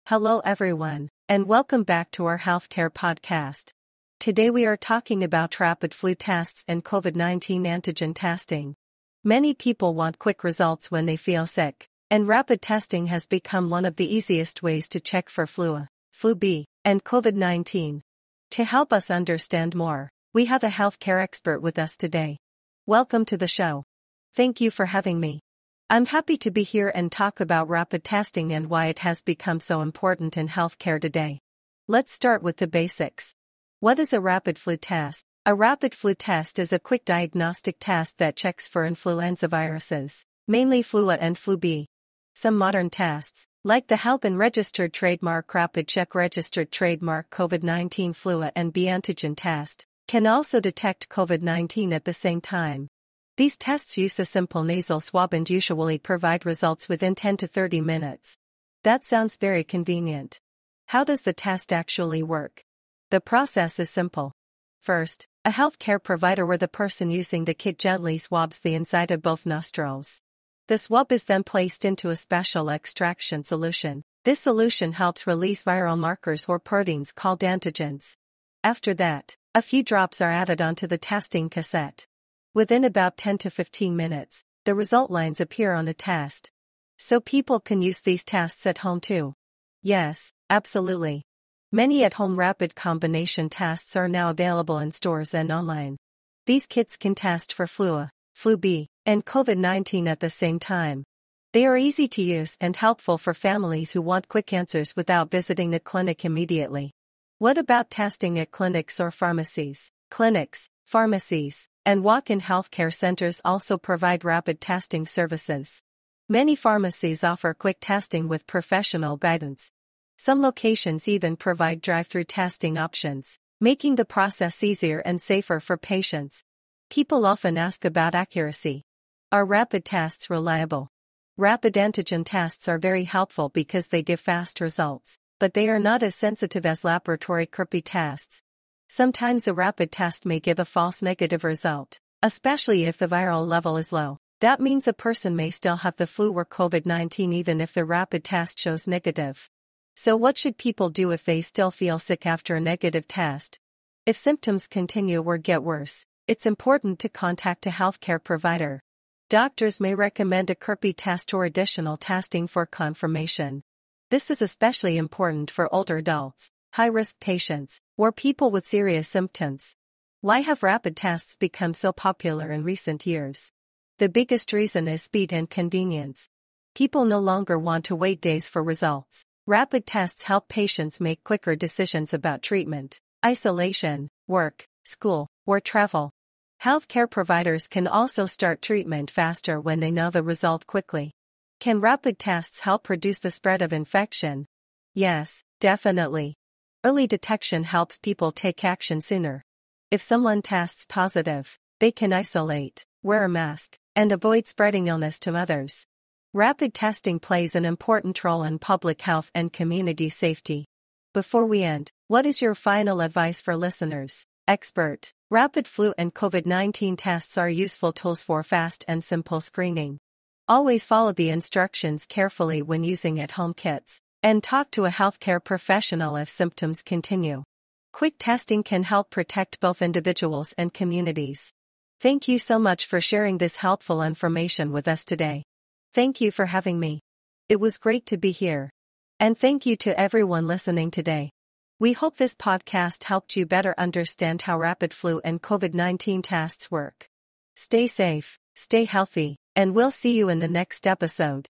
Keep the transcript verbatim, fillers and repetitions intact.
Hello everyone, and welcome back to our healthcare podcast. Today we are talking about rapid flu tests and COVID nineteen antigen testing. Many people want quick results when they feel sick, and rapid testing has become one of the easiest ways to check for flu, flu B, and COVID nineteen. To help us understand more, we have a healthcare expert with us today. Welcome to the show. Thank you for having me. I'm happy to be here and talk about rapid testing and why it has become so important in healthcare today. Let's start with the basics. What is a rapid flu test? A rapid flu test is a quick diagnostic test that checks for influenza viruses, mainly flu A and flu B. Some modern tests, like the Helpin registered trademark Rapid Check registered trademark COVID nineteen flu A and B antigen test, can also detect COVID nineteen at the same time. These tests use a simple nasal swab and usually provide results within ten to thirty minutes. That sounds very convenient. How does the test actually work? The process is simple. First, a healthcare provider or the person using the kit gently swabs the inside of both nostrils. The swab is then placed into a special extraction solution. This solution helps release viral markers or proteins called antigens. After that, a few drops are added onto the testing cassette. Within about ten to fifteen minutes, the result lines appear on the test. So people can use these tests at home too. Yes, absolutely. Many at-home rapid combination tests are now available in stores and online. These kits can test for flu A, flu B, and COVID nineteen at the same time. They are easy to use and helpful for families who want quick answers without visiting the clinic immediately. What about testing at clinics or pharmacies? Clinics, pharmacies, and walk-in healthcare centers also provide rapid testing services. Many pharmacies offer quick testing with professional guidance. Some locations even provide drive-through testing options, making the process easier and safer for patients. People often ask about accuracy. Are rapid tests reliable? Rapid antigen tests are very helpful because they give fast results, but they are not as sensitive as laboratory C R P tests. Sometimes a rapid test may give a false negative result, especially if the viral level is low. That means a person may still have the flu or COVID nineteen even if the rapid test shows negative. So what should people do if they still feel sick after a negative test? If symptoms continue or get worse, it's important to contact a healthcare provider. Doctors may recommend a C R P test or additional testing for confirmation. This is especially important for older adults, high-risk patients, or people with serious symptoms. Why have rapid tests become so popular in recent years? The biggest reason is speed and convenience. People no longer want to wait days for results. Rapid tests help patients make quicker decisions about treatment, isolation, work, school, or travel. Healthcare providers can also start treatment faster when they know the result quickly. Can rapid tests help reduce the spread of infection? Yes, definitely. Early detection helps people take action sooner. If someone tests positive, they can isolate, wear a mask, and avoid spreading illness to others. Rapid testing plays an important role in public health and community safety. Before we end, what is your final advice for listeners? Expert. Rapid flu and COVID nineteen tests are useful tools for fast and simple screening. Always follow the instructions carefully when using at-home kits, and talk to a healthcare professional if symptoms continue. Quick testing can help protect both individuals and communities. Thank you so much for sharing this helpful information with us today. Thank you for having me. It was great to be here. And thank you to everyone listening today. We hope this podcast helped you better understand how rapid flu and COVID nineteen tests work. Stay safe, stay healthy, and we'll see you in the next episode.